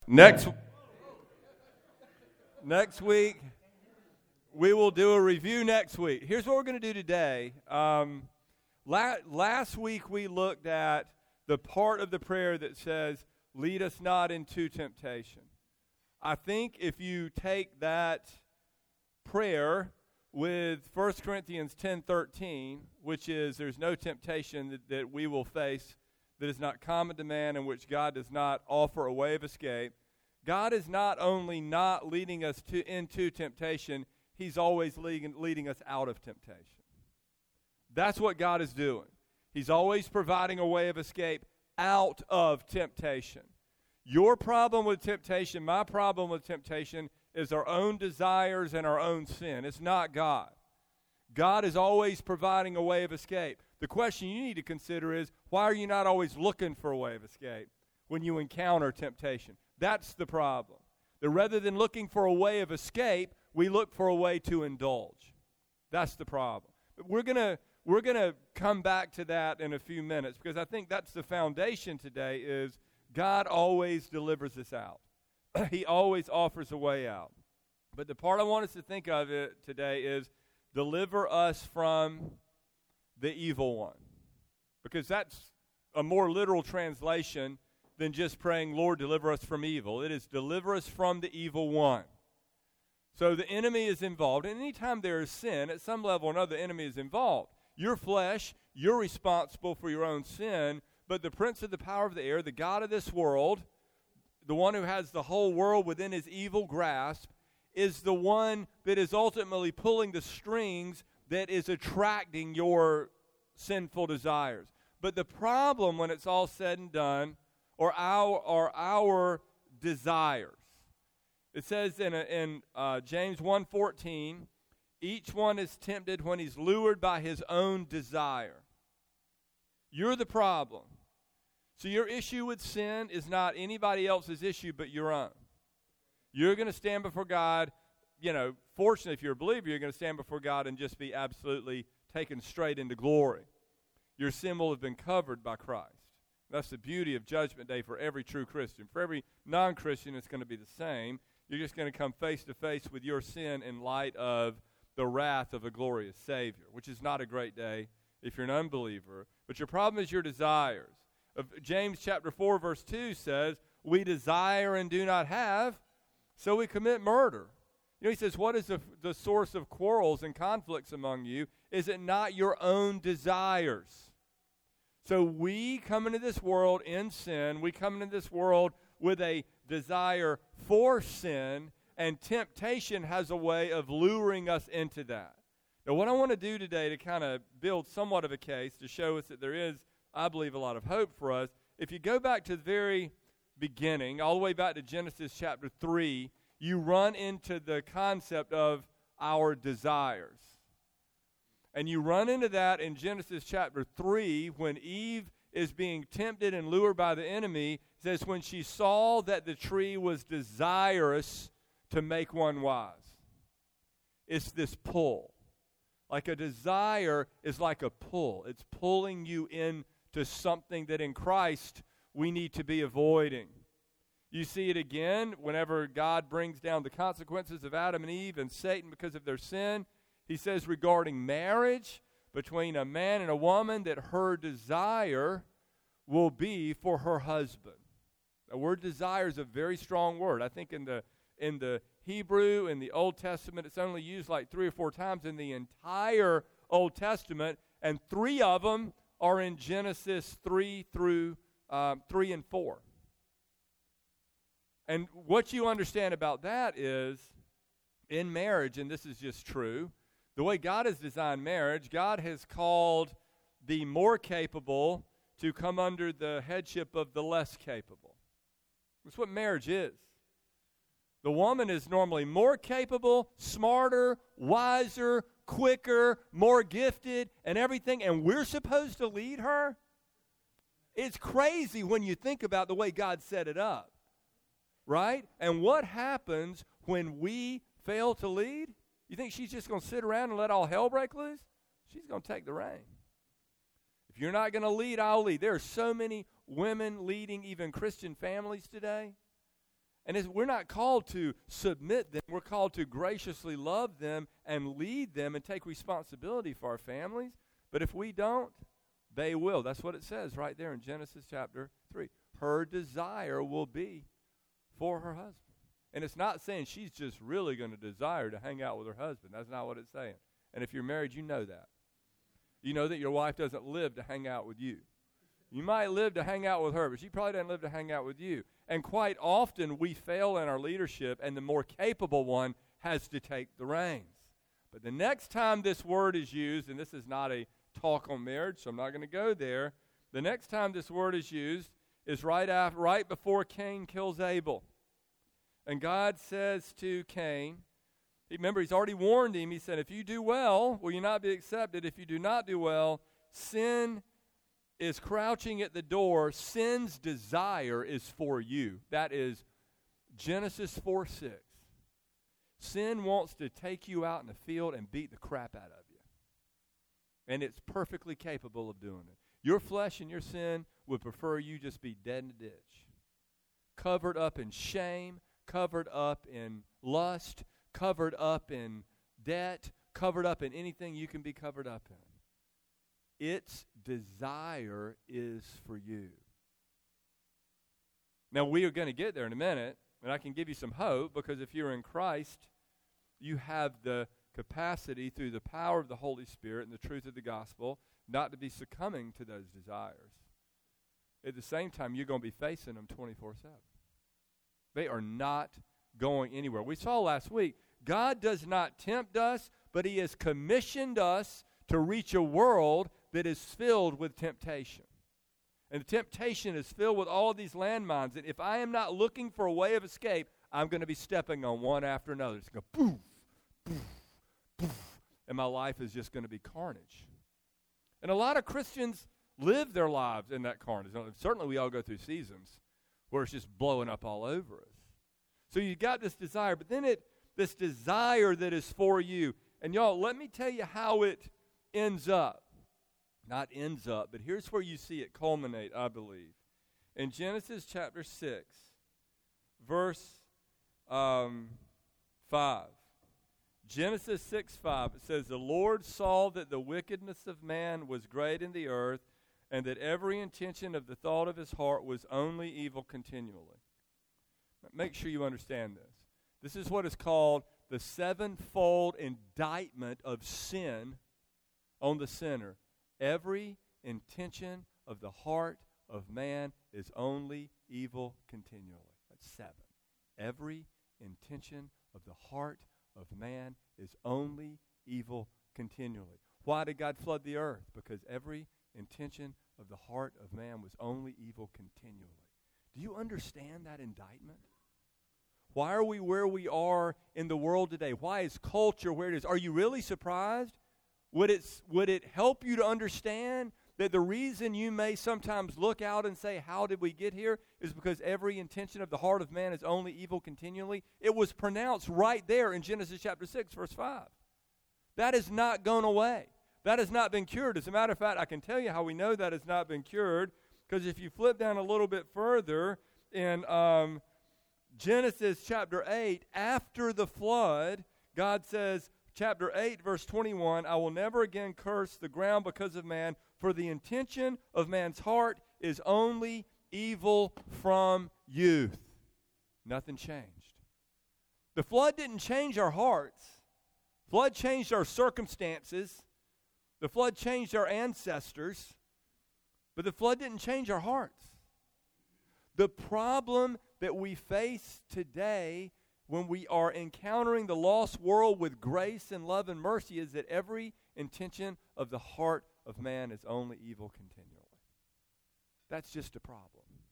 Next week, we will do a review next week. Here's what we're going to do today. Last week, we looked at the part of the prayer that says, lead us not into temptation. I think if you take that prayer with 1 Corinthians 10:13, which is there's no temptation that we will face that is not common to man, in which God does not offer a way of escape. God is not only not leading us into temptation, he's always leading us out of temptation. That's what God is doing. He's always providing a way of escape out of temptation. Your problem with temptation, my problem with temptation, is our own desires and our own sin. It's not God. God is always providing a way of escape. The question you need to consider is, why are you not always looking for a way of escape when you encounter temptation? That's the problem. That rather than looking for a way of escape, we look for a way to indulge. That's the problem. But we're gonna come back to that in a few minutes, because I think that's the foundation today is God always delivers us out. He always offers a way out. But the part I want us to think of it today is deliver us from the evil one. Because that's a more literal translation than just praying, Lord, deliver us from evil. It is deliver us from the evil one. So the enemy is involved. And anytime there is sin, at some level or another, the enemy is involved. Your flesh, you're responsible for your own sin, but the prince of the power of the air, the God of this world, the one who has the whole world within his evil grasp, is the one that is ultimately pulling the strings that is attracting your sinful desires. But the problem, when it's all said and done, are our desires. It says in James 1:14, each one is tempted when he's lured by his own desire. You're the problem. So your issue with sin is not anybody else's issue but your own. You're going to stand before God, fortunately if you're a believer, you're going to stand before God and just be absolutely taken straight into glory. Your sin will have been covered by Christ. That's the beauty of Judgment Day for every true Christian. For every non-Christian, it's going to be the same. You're just going to come face to face with your sin in light of the wrath of a glorious Savior, which is not a great day if you're an unbeliever. But your problem is your desires. James chapter 4, verse 2 says, we desire and do not have, so we commit murder. He says, what is the source of quarrels and conflicts among you? Is it not your own desires? So we come into this world in sin. We come into this world with a desire for sin, and temptation has a way of luring us into that. Now, what I want to do today to kind of build somewhat of a case to show us that there is, I believe, a lot of hope for us, if you go back to the very beginning, all the way back to Genesis chapter 3, you run into the concept of our desires. And you run into that in Genesis chapter 3 when Eve is being tempted and lured by the enemy. It says, when she saw that the tree was desirous to make one wise. It's this pull. Like a desire is like a pull. It's pulling you into something that in Christ we need to be avoiding. You see it again whenever God brings down the consequences of Adam and Eve and Satan because of their sin. He says regarding marriage between a man and a woman that her desire will be for her husband. The word desire is a very strong word. I think in the Hebrew, in the Old Testament, it's only used like 3 or 4 times in the entire Old Testament, and 3 of them are in Genesis 3 and 4. And what you understand about that is, in marriage, and this is just true, the way God has designed marriage, God has called the more capable to come under the headship of the less capable. That's what marriage is. The woman is normally more capable, smarter, wiser, quicker, more gifted, and everything, and we're supposed to lead her? It's crazy when you think about the way God set it up, right? And what happens when we fail to lead? You think she's just going to sit around and let all hell break loose? She's going to take the reign. If you're not going to lead, I'll lead. There are so many women leading even Christian families today. And we're not called to submit them. We're called to graciously love them and lead them and take responsibility for our families. But if we don't, they will. That's what it says right there in Genesis chapter 3. Her desire will be for her husband. And it's not saying she's just really going to desire to hang out with her husband. That's not what it's saying. And if you're married, you know that. You know that your wife doesn't live to hang out with you. You might live to hang out with her, but she probably doesn't live to hang out with you. And quite often we fail in our leadership, and the more capable one has to take the reins. But the next time this word is used, and this is not a talk on marriage, so I'm not going to go there. The next time this word is used is right before Cain kills Abel. And God says to Cain, remember, he's already warned him. He said, if you do well, will you not be accepted? If you do not do well, sin is crouching at the door. Sin's desire is for you. That is Genesis 4:6. Sin wants to take you out in the field and beat the crap out of you. And it's perfectly capable of doing it. Your flesh and your sin would prefer you just be dead in a ditch, covered up in shame, covered up in lust, covered up in debt, covered up in anything you can be covered up in. Its desire is for you. Now, we are going to get there in a minute, and I can give you some hope, because if you're in Christ, you have the capacity through the power of the Holy Spirit and the truth of the gospel not to be succumbing to those desires. At the same time, you're going to be facing them 24/7. They are not going anywhere. We saw last week, God does not tempt us, but he has commissioned us to reach a world that is filled with temptation. And the temptation is filled with all of these landmines. And if I am not looking for a way of escape, I'm going to be stepping on one after another. It's going to go poof, poof, poof. And my life is just going to be carnage. And a lot of Christians live their lives in that carnage. Certainly we all go through seasons where it's just blowing up all over us. So you got this desire, but then this desire that is for you. And y'all, let me tell you how it ends up. Not ends up, but here's where you see it culminate, I believe. In Genesis chapter 6, verse 5. Genesis 6:5, it says, the Lord saw that the wickedness of man was great in the earth, and that every intention of the thought of his heart was only evil continually. Make sure you understand this. This is what is called the sevenfold indictment of sin on the sinner. Every intention of the heart of man is only evil continually. That's 7. Every intention of the heart of man is only evil continually. Why did God flood the earth? Because every intention of the heart of man was only evil continually. Do you understand that indictment? Why are we where we are in the world today? Why is culture where it is? Are you really surprised? Would it help you to understand that the reason you may sometimes look out and say, how did we get here, is because every intention of the heart of man is only evil continually? It was pronounced right there in Genesis chapter 6, verse 5. That has not gone away. That has not been cured. As a matter of fact, I can tell you how we know that has not been cured, because if you flip down a little bit further in Genesis chapter 8, after the flood, God says, chapter 8, verse 21, I will never again curse the ground because of man, for the intention of man's heart is only evil from youth. Nothing changed. The flood didn't change our hearts. Flood changed our circumstances. The flood changed our ancestors. But the flood didn't change our hearts. The problem that we face today when we are encountering the lost world with grace and love and mercy is that every intention of the heart of man is only evil continually. That's just a problem.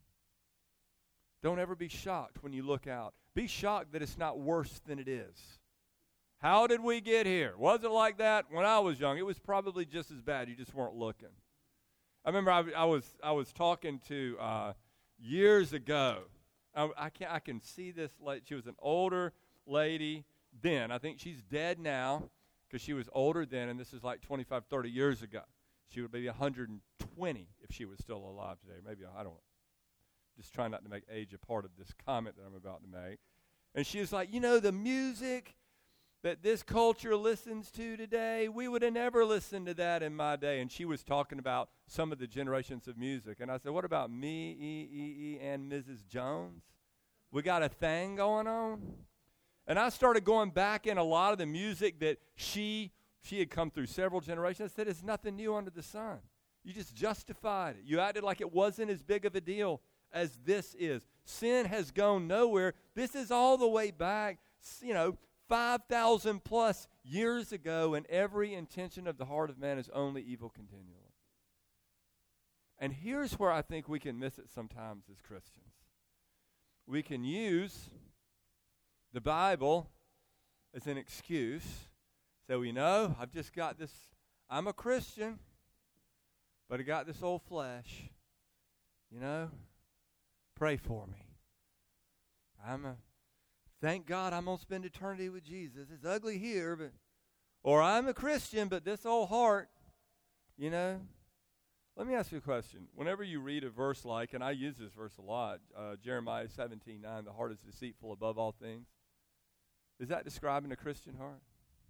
Don't ever be shocked when you look out. Be shocked that it's not worse than it is. How did we get here? Was it like that when I was young? It was probably just as bad. You just weren't looking. I remember I was talking to years ago. I can see this. She was an older lady then. I think she's dead now because she was older then, and this is like 25, 30 years ago. She would be 120 if she was still alive today. Maybe, I don't know. just trying not to make age a part of this comment that I'm about to make. And she was like, you know, the music that this culture listens to today, we would have never listened to that in my day. And she was talking about some of the generations of music. And I said, what about me, and Mrs. Jones? We got a thing going on? And I started going back in a lot of the music that she had come through several generations. I said, it's nothing new under the sun. You just justified it. You acted like it wasn't as big of a deal as this is. Sin has gone nowhere. This is all the way back, 5,000 plus years ago, and every intention of the heart of man is only evil continually. And here's where I think we can miss it sometimes as Christians. We can use the Bible as an excuse. So, I've just got this, I'm a Christian, but I got this old flesh. Pray for me. Thank God I'm going to spend eternity with Jesus. It's ugly here, or I'm a Christian, but this old heart, Let me ask you a question. Whenever you read a verse like, and I use this verse a lot, Jeremiah 17:9, the heart is deceitful above all things. Is that describing a Christian heart?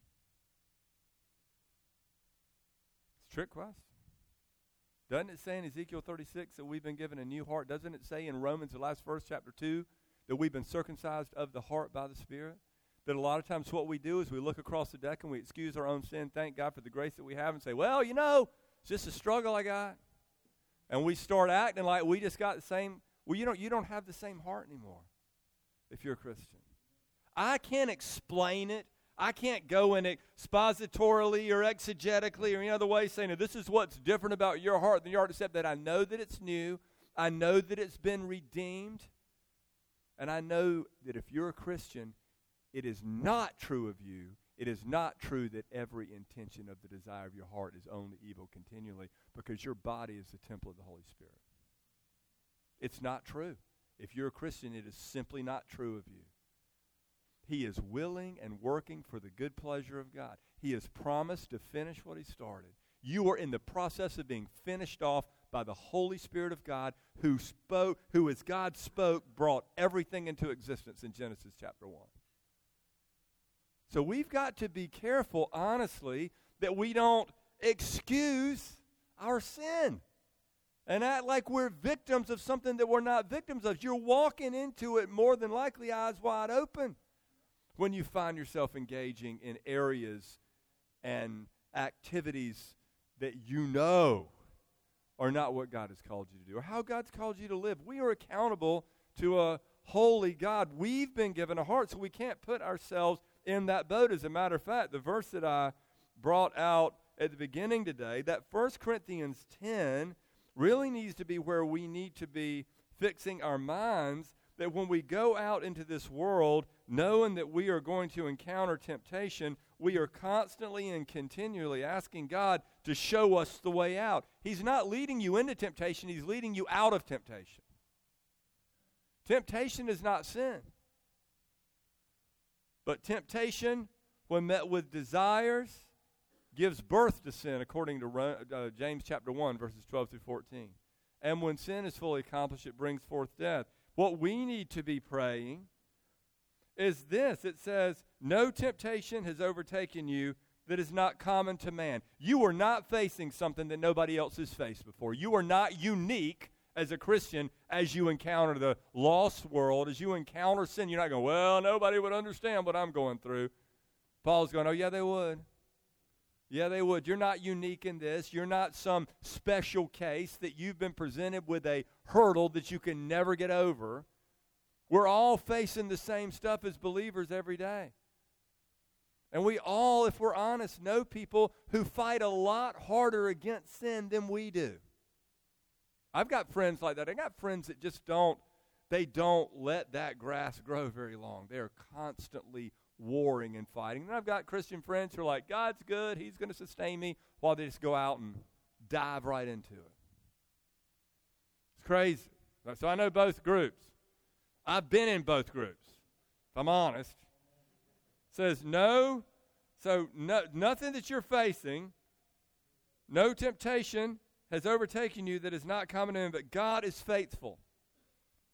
It's a trick question. Doesn't it say in Ezekiel 36 that we've been given a new heart? Doesn't it say in Romans, the last verse, chapter 2, that we've been circumcised of the heart by the Spirit? That a lot of times what we do is we look across the deck and we excuse our own sin, thank God for the grace that we have, and say, well, it's just a struggle I got. And we start acting like we just got the same, you don't have the same heart anymore if you're a Christian. I can't explain it. I can't go in expositorily or exegetically or any other way saying, this is what's different about your heart than your heart, except that I know that it's new. I know that it's been redeemed. And I know that if you're a Christian, it is not true of you. It is not true that every intention of the desire of your heart is only evil continually, because your body is the temple of the Holy Spirit. It's not true. If you're a Christian, it is simply not true of you. He is willing and working for the good pleasure of God. He has promised to finish what he started. You are in the process of being finished off by the Holy Spirit of God, who as God spoke, brought everything into existence in Genesis chapter 1. So we've got to be careful, honestly, that we don't excuse our sin and act like we're victims of something that we're not victims of. You're walking into it more than likely eyes wide open when you find yourself engaging in areas and activities that are not what God has called you to do or how God's called you to live. We are accountable to a holy God. We've been given a heart, so we can't put ourselves in that boat. As a matter of fact, the verse that I brought out at the beginning today, that 1 Corinthians 10 really needs to be where we need to be fixing our minds, that when we go out into this world, knowing that we are going to encounter temptation, we are constantly and continually asking God to show us the way out. He's not leading you into temptation, he's leading you out of temptation. Temptation is not sin. But temptation, when met with desires, gives birth to sin, according to James chapter 1, verses 12 through 14. And when sin is fully accomplished, it brings forth death. What we need to be praying is this. It says, no temptation has overtaken you that is not common to man. You are not facing something that nobody else has faced before. You are not unique as a Christian as you encounter the lost world, as you encounter sin. You're not going, well, nobody would understand what I'm going through. Paul's going, oh, yeah, they would. Yeah, they would. You're not unique in this. You're not some special case that you've been presented with a hurdle that you can never get over. We're all facing the same stuff as believers every day. And we all, if we're honest, know people who fight a lot harder against sin than we do. I've got friends like that. I got friends that just don't let that grass grow very long. They are constantly warring and fighting. And I've got Christian friends who are like, God's good, he's going to sustain me, while they just go out and dive right into it. It's crazy. So I know both groups. I've been in both groups, if I'm honest. It says no, nothing that you're facing, no temptation has overtaken you that is not common to him, but God is faithful.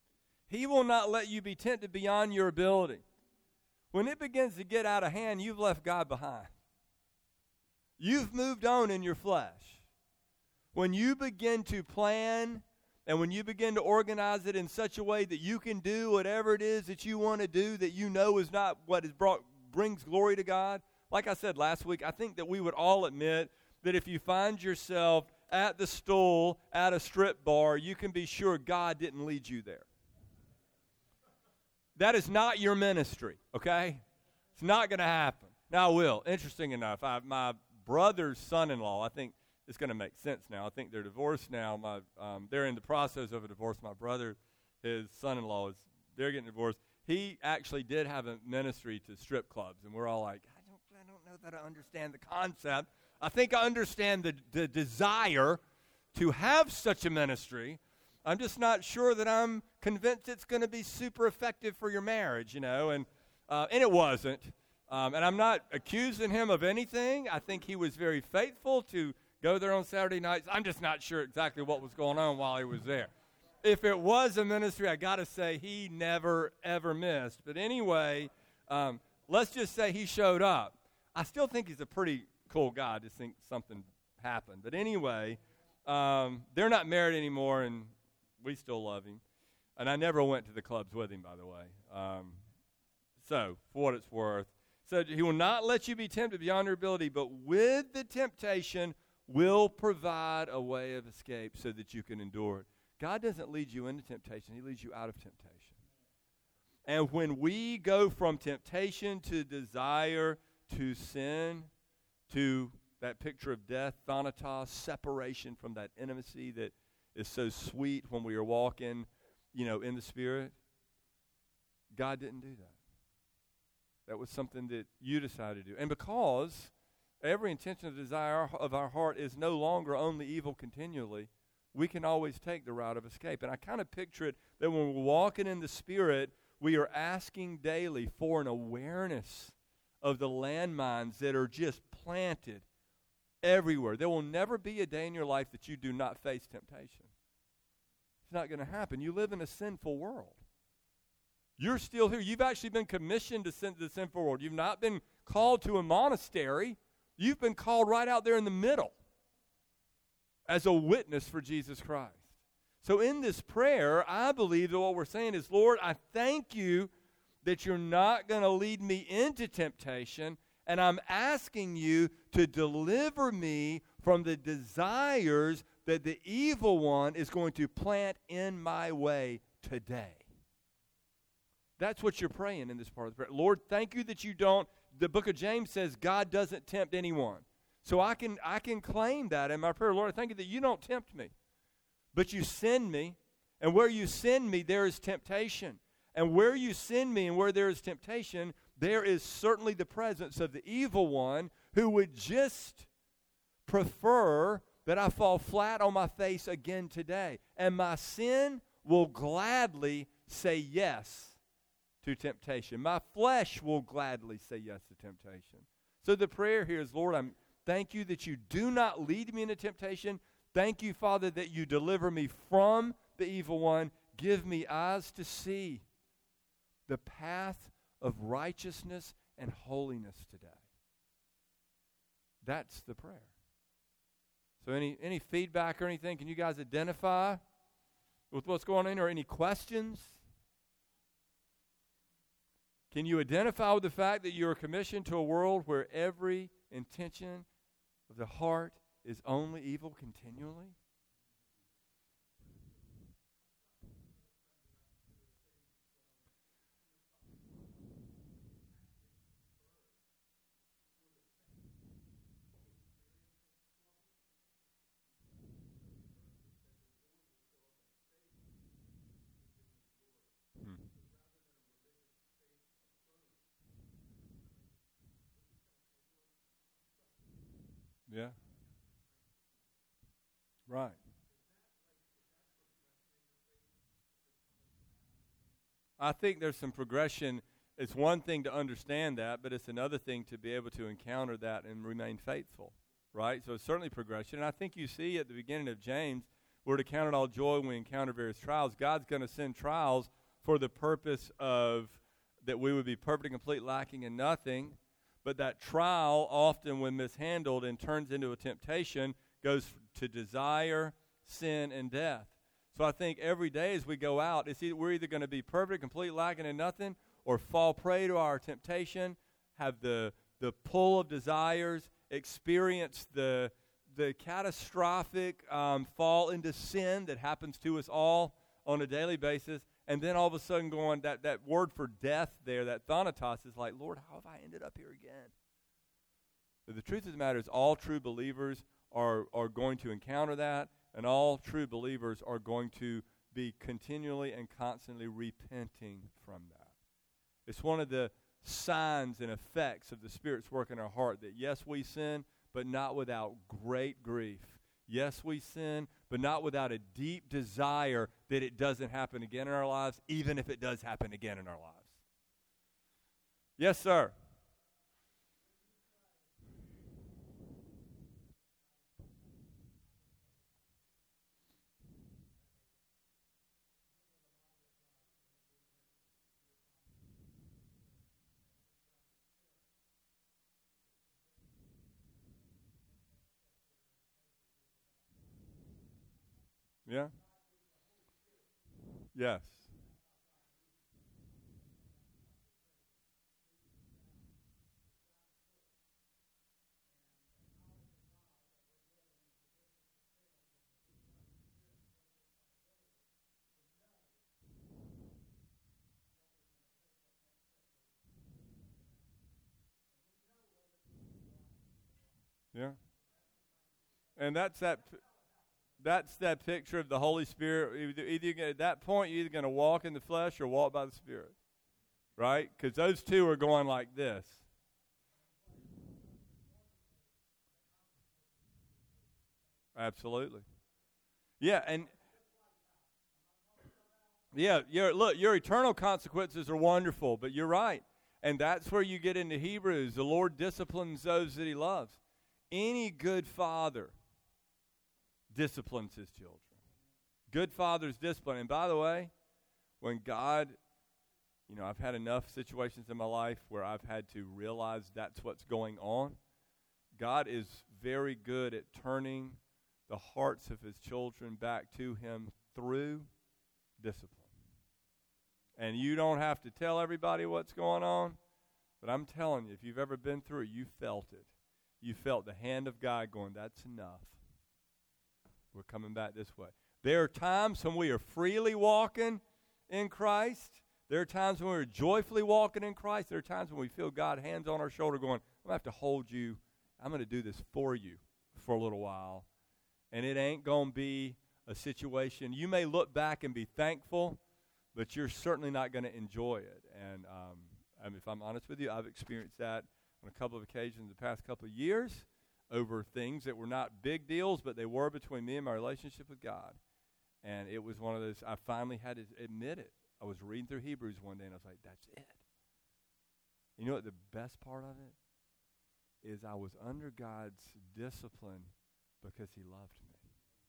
He will not let you be tempted beyond your ability. When it begins to get out of hand, you've left God behind. You've moved on in your flesh. When you begin to plan and when you begin to organize it in such a way that you can do whatever it is that you want to do that you know is not what brings glory to God, like I said last week, I think that we would all admit that if you find yourself at the stool at a strip bar, you can be sure God didn't lead you there. That is not your ministry, okay? It's not going to happen. Now, I will. Interesting enough, my brother's son-in-law, I think it's going to make sense now. I think they're divorced now. They're in the process of a divorce. My brother, his son-in-law, they're getting divorced. He actually did have a ministry to strip clubs, and we're all like, I don't know that I understand the concept. I think I understand the desire to have such a ministry. I'm just not sure that I'm convinced it's going to be super effective for your marriage, and it wasn't. And I'm not accusing him of anything. I think he was very faithful to go there on Saturday nights. I'm just not sure exactly what was going on while he was there. If it was a ministry, I got to say he never, ever missed. But anyway, let's just say he showed up. I still think he's a pretty cool guy. I just think something happened. But anyway, they're not married anymore, and we still love him. And I never went to the clubs with him, by the way. So, for what it's worth. So he will not let you be tempted beyond your ability, but with the temptation will provide a way of escape so that you can endure it. God doesn't lead you into temptation. He leads you out of temptation. And when we go from temptation to desire to sin, to that picture of death, thanatos, separation from that intimacy that is so sweet when we are walking, in the Spirit, God didn't do that. That was something that you decided to do. And because every intention and desire of our heart is no longer only evil continually, we can always take the route of escape. And I kind of picture it that when we're walking in the Spirit, we are asking daily for an awareness of the landmines that are just planted everywhere. There will never be a day in your life that you do not face temptation. It's not going to happen. You live in a sinful world. You're still here. You've actually been commissioned to the sinful world. You've not been called to a monastery. You've been called right out there in the middle as a witness for Jesus Christ. So in this prayer, I believe that what we're saying is, Lord, I thank you that you're not going to lead me into temptation, and I'm asking you to deliver me from the desires that the evil one is going to plant in my way today. That's what you're praying in this part of the prayer. Lord, thank you that you don't, the book of James says God doesn't tempt anyone. So I can claim that in my prayer. Lord, I thank you that you don't tempt me, but you send me, and where you send me, there is temptation. And where you send me and where there is temptation, there is certainly the presence of the evil one who would just prefer that I fall flat on my face again today. And my sin will gladly say yes to temptation. My flesh will gladly say yes to temptation. So the prayer here is, Lord, thank you that you do not lead me into temptation. Thank you, Father, that you deliver me from the evil one. Give me eyes to see the path of righteousness and holiness today. That's the prayer. So any feedback or anything, can you guys identify with what's going on, or any questions? Can you identify with the fact that you are commissioned to a world where every intention of the heart is only evil continually? Yeah. Right. I think there's some progression. It's one thing to understand that, but it's another thing to be able to encounter that and remain faithful, right? So it's certainly progression. And I think you see at the beginning of James, we're to count it all joy when we encounter various trials. God's going to send trials for the purpose of that we would be perfect and complete, lacking in nothing. But that trial, often when mishandled and turns into a temptation, goes to desire, sin, and death. So I think every day as we go out, we're either going to be perfect, complete, lacking in nothing, or fall prey to our temptation, have the pull of desires, experience the catastrophic fall into sin that happens to us all on a daily basis, and then all of a sudden going, that word for death there, that thanatos, is like, Lord, how have I ended up here again? But the truth of the matter is all true believers are going to encounter that, and all true believers are going to be continually and constantly repenting from that. It's one of the signs and effects of the Spirit's work in our heart that, yes, we sin, but not without great grief. Yes, we sin, but not without a deep desire that it doesn't happen again in our lives, even if it does happen again in our lives. Yes, sir. Yeah? Yes. Yeah. And that's that picture of the Holy Spirit. At that point, you're either going to walk in the flesh or walk by the Spirit, right? Because those two are going like this. Absolutely. Yeah, and yeah, your eternal consequences are wonderful, but you're right. And that's where you get into Hebrews. The Lord disciplines those that he loves. Any good father disciplines his children. Good fathers discipline. And by the way, when God, I've had enough situations in my life where I've had to realize that's what's going on. God is very good at turning the hearts of his children back to him through discipline. And you don't have to tell everybody what's going on, but I'm telling you, if you've ever been through it, you felt it. You felt the hand of God going, that's enough. We're coming back this way. There are times when we are freely walking in Christ. There are times when we're joyfully walking in Christ. There are times when we feel God hands on our shoulder going, I'm going to have to hold you. I'm going to do this for you for a little while. And it ain't going to be a situation. You may look back and be thankful, but you're certainly not going to enjoy it. And if I'm honest with you, I've experienced that on a couple of occasions the past couple of years over things that were not big deals, but they were between me and my relationship with God. And it was one of those, I finally had to admit it. I was reading through Hebrews one day, and I was like, that's it. You know what the best part of it is? I was under God's discipline because he loved me.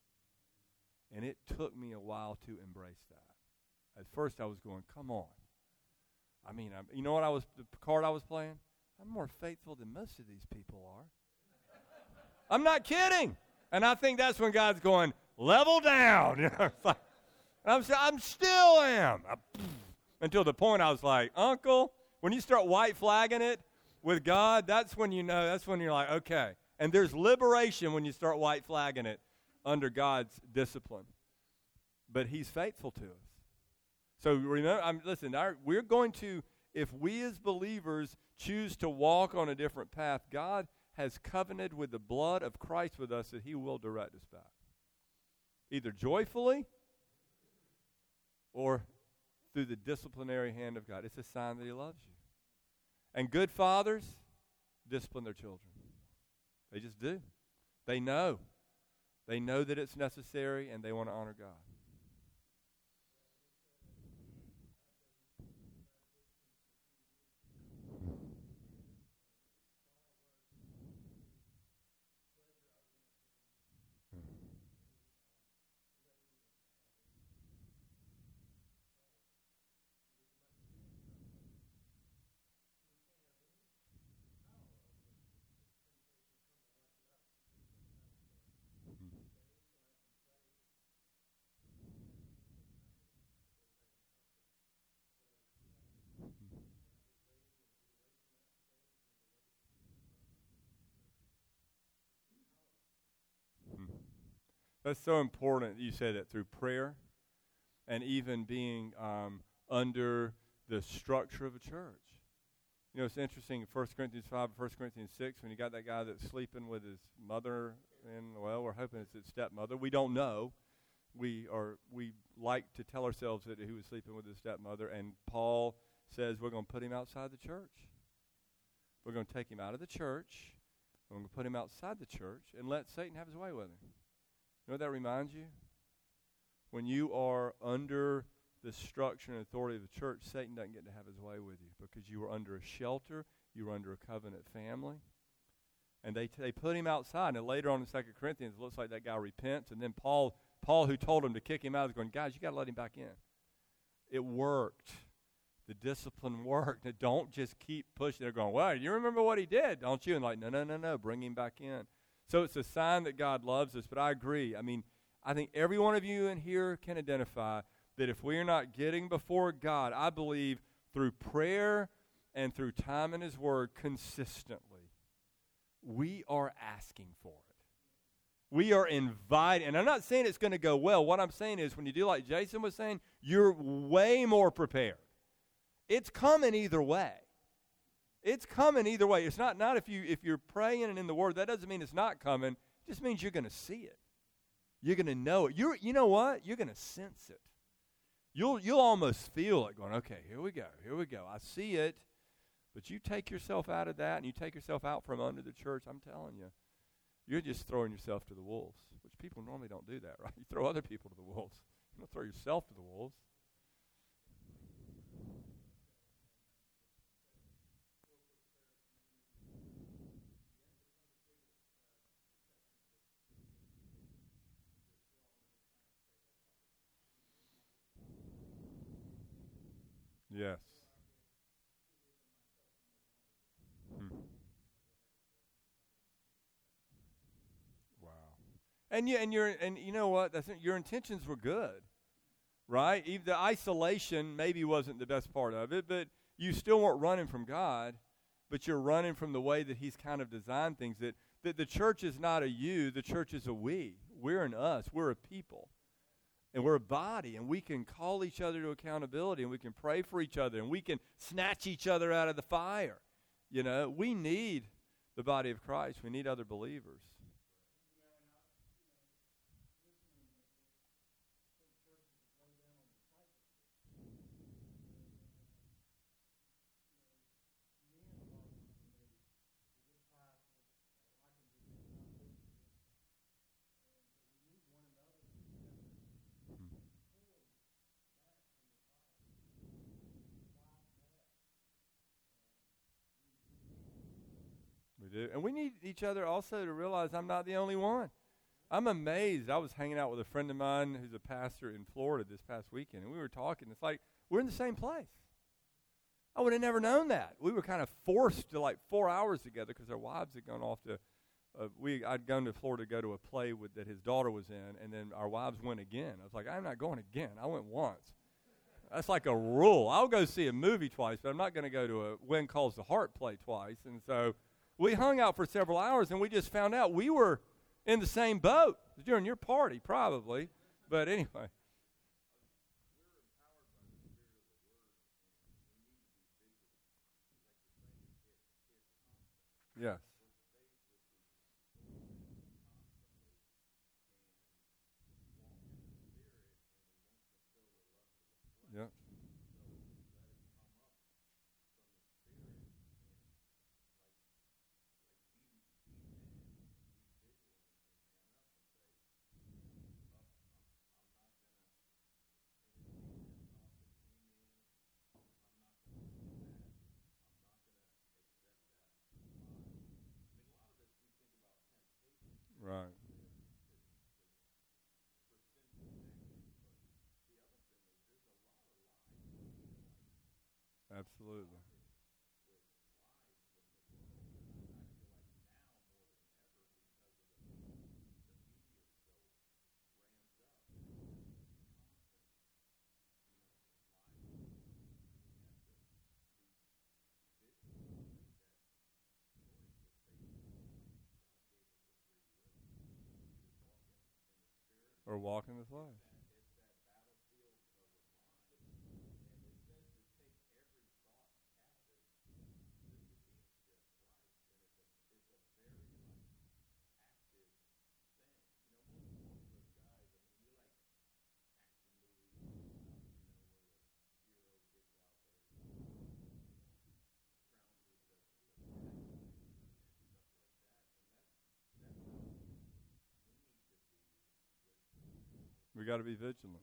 And it took me a while to embrace that. At first, I was going, come on. I mean, you know what the card I was playing? I'm more faithful than most of these people are. I'm not kidding. And I think that's when God's going, level down. I'm still am. Until the point I was like, Uncle, when you start white flagging it with God, that's when you know, that's when you're like, okay. And there's liberation when you start white flagging it under God's discipline. But he's faithful to us. So remember, listen, we're going to, if we as believers choose to walk on a different path, God has covenanted with the blood of Christ with us that he will direct us back. Either joyfully or through the disciplinary hand of God. It's a sign that he loves you. And good fathers discipline their children. They just do. They know. They know that it's necessary, and they want to honor God. That's so important that you say that, through prayer and even being under the structure of a church. You know, it's interesting, 1 Corinthians 5, 1 Corinthians 6, when you got that guy that's sleeping with his mother, and, well, we're hoping it's his stepmother. We don't know. We like to tell ourselves that he was sleeping with his stepmother, and Paul says we're going to put him outside the church. We're going to take him out of the church. We're going to put him outside the church and let Satan have his way with him. You know what that reminds you? When you are under the structure and authority of the church, Satan doesn't get to have his way with you, because you were under a shelter, you were under a covenant family. And they put him outside. And later on in 2 Corinthians, it looks like that guy repents. And then Paul, who told him to kick him out, is going, guys, you got to let him back in. It worked. The discipline worked. And don't just keep pushing. They're going, well, you remember what he did, don't you? And like, no, bring him back in. So it's a sign that God loves us. But I agree. I mean, I think every one of you in here can identify that if we are not getting before God, I believe through prayer and through time in His Word consistently, we are asking for it. We are inviting. And I'm not saying it's going to go well. What I'm saying is, when you do like Jason was saying, you're way more prepared. It's coming either way. It's coming either way. It's not if you're praying and in the Word, that doesn't mean it's not coming. It just means you're going to see it. You're going to know it. You know what? You're going to sense it. You'll almost feel it going, okay, here we go. I see it. But you take yourself out of that and you take yourself out from under the church, I'm telling you, you're just throwing yourself to the wolves, which people normally don't do that, right? You throw other people to the wolves. You don't throw yourself to the wolves. Yes. Wow. And you know what? Your intentions were good, right? Even the isolation maybe wasn't the best part of it, but you still weren't running from God, but you're running from the way that He's kind of designed things. That the church is not a you, the church is a we. We're an us. We're a people. And we're a body, and we can call each other to accountability, and we can pray for each other, and we can snatch each other out of the fire. You know, we need the body of Christ. We need other believers. We do. And we need each other also to realize I'm not the only one. I'm amazed. I was hanging out with a friend of mine who's a pastor in Florida this past weekend, and we were talking. It's like we're in the same place. I would have never known that. We were kind of forced to 4 hours together because our wives had gone off to I'd gone to Florida to go to a play that his daughter was in, and then our wives went again. I was like, I'm not going again. I went once. That's like a rule. I'll go see a movie twice, but I'm not going to go to a When Calls the Heart play twice. And so we hung out for several hours, and we just found out we were in the same boat. It was during your party, probably. But anyway. Yes. Yep. Right. Absolutely. or walk in the flesh. We got to be vigilant.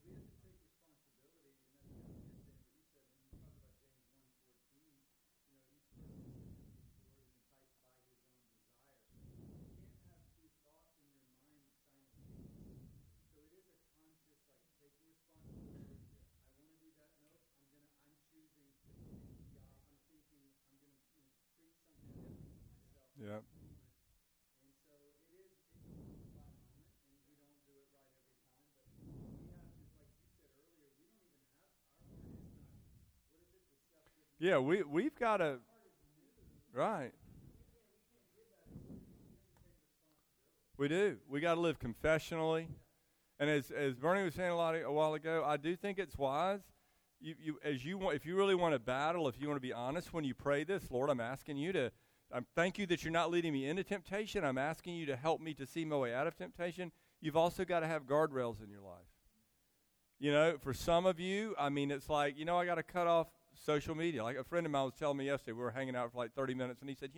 Yeah. Yeah, we've got to, right. We do. We got to live confessionally. And as Bernie was saying a while ago, I do think it's wise. If you really want to battle, if you want to be honest when you pray this, Lord, I'm asking you to, thank you that you're not leading me into temptation. I'm asking you to help me to see my way out of temptation. You've also got to have guardrails in your life. You know, for some of you, I mean, it's like, I got to cut off social media. Like a friend of mine was telling me yesterday, we were hanging out for like 30 minutes, and he said,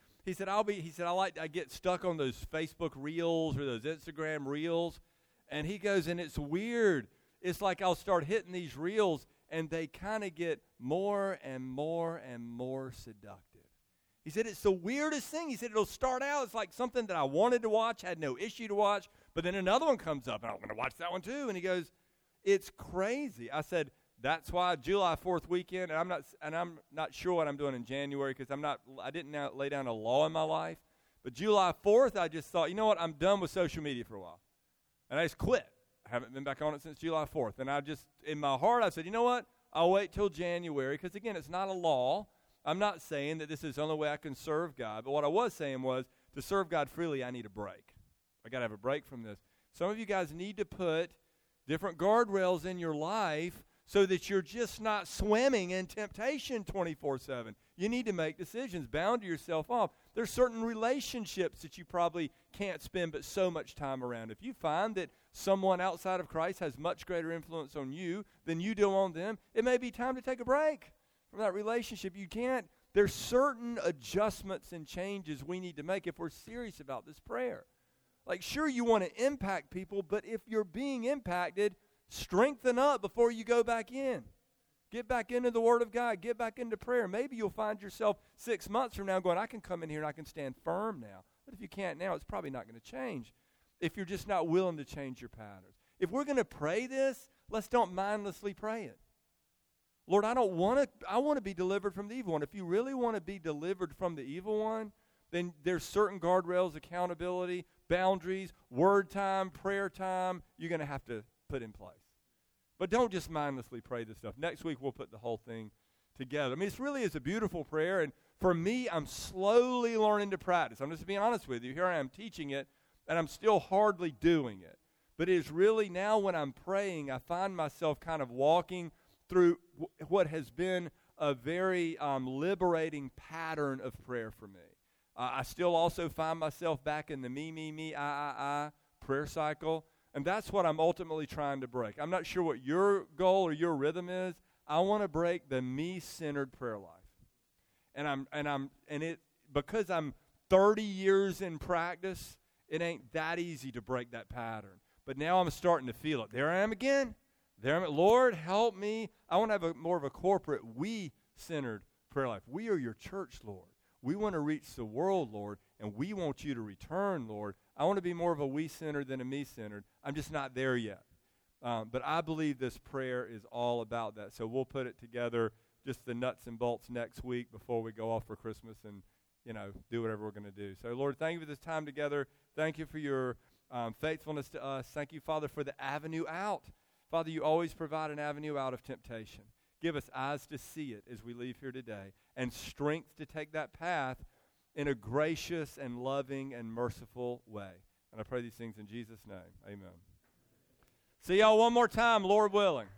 I get stuck on those Facebook reels or those Instagram reels. And he goes, and it's weird. It's like I'll start hitting these reels, and they kind of get more and more and more seductive. He said, it's the weirdest thing. He said, it'll start out, it's like something that I wanted to watch, had no issue to watch, but then another one comes up, and I'm going to watch that one too. And he goes, it's crazy. I said, that's why July 4th weekend, and I'm not sure what I'm doing in January because I didn't lay down a law in my life. But July 4th, I just thought, you know what, I'm done with social media for a while. And I just quit. I haven't been back on it since July 4th. And I just, in my heart, I said, you know what, I'll wait till January because, again, it's not a law. I'm not saying that this is the only way I can serve God. But what I was saying was to serve God freely, I need a break. I got to have a break from this. Some of you guys need to put different guardrails in your life so that you're just not swimming in temptation 24/7. You need to make decisions, bound yourself off. There's certain relationships that you probably can't spend but so much time around. If you find that someone outside of Christ has much greater influence on you than you do on them, it may be time to take a break from that relationship. There's certain adjustments and changes we need to make if we're serious about this prayer. Like, sure, you want to impact people, but if you're being impacted, strengthen up before you go back in. Get back into the Word of God. Get back into prayer. Maybe you'll find yourself 6 months from now going, I can come in here and I can stand firm now. But if you can't now, it's probably not going to change if you're just not willing to change your patterns. If we're going to pray this, let's don't mindlessly pray it. Lord, I want to be delivered from the evil one. If you really want to be delivered from the evil one, then there's certain guardrails, accountability, boundaries, word time, prayer time you're going to have to put in place. But don't just mindlessly pray this stuff. Next week, we'll put the whole thing together. I mean, it really is a beautiful prayer, and for me, I'm slowly learning to practice. I'm just being honest with you. Here I am teaching it, and I'm still hardly doing it. But it is really now when I'm praying, I find myself kind of walking through what has been a very liberating pattern of prayer for me. I still also find myself back in the me, I prayer cycle. And that's what I'm ultimately trying to break. I'm not sure what your goal or your rhythm is. I want to break the me-centered prayer life. Because I'm 30 years in practice, it ain't that easy to break that pattern. But now I'm starting to feel it. There I am again. Lord, help me. I want to have more of a corporate we-centered prayer life. We are your church, Lord. We want to reach the world, Lord, and we want you to return, Lord. I want to be more of a we-centered than a me-centered. I'm just not there yet. But I believe this prayer is all about that. So we'll put it together, just the nuts and bolts next week before we go off for Christmas and, do whatever we're going to do. So, Lord, thank you for this time together. Thank you for your faithfulness to us. Thank you, Father, for the avenue out. Father, you always provide an avenue out of temptation. Give us eyes to see it as we leave here today and strength to take that path in a gracious and loving and merciful way. And I pray these things in Jesus' name. Amen. See y'all one more time, Lord willing.